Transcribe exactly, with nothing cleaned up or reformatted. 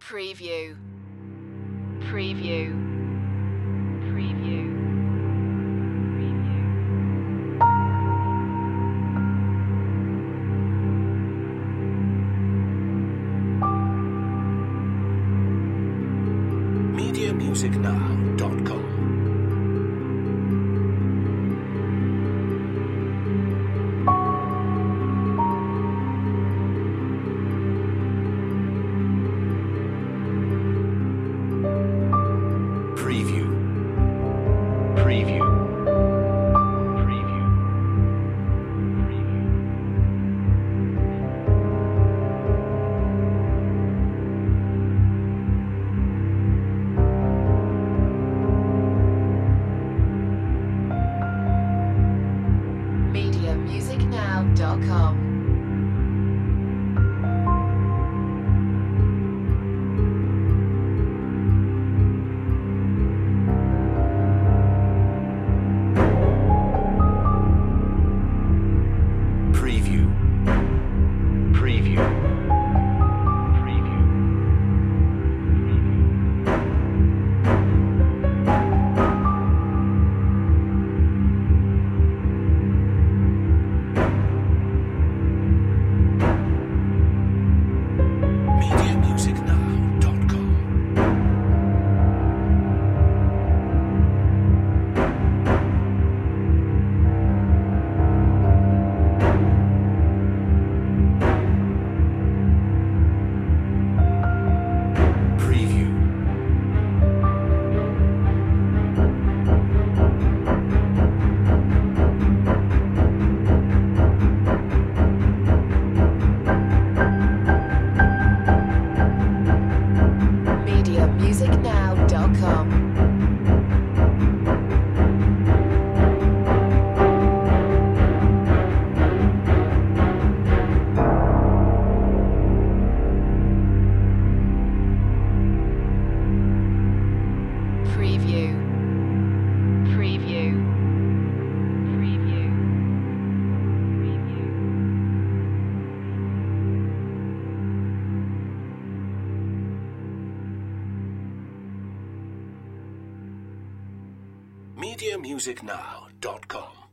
Preview. Preview. Preview. media music now dot com. Preview. Preview. Preview. media music now dot com. Preview. Preview. Preview. media music now dot com. Preview. media music now dot com. Preview. Preview. Preview. Preview. media music now dot com.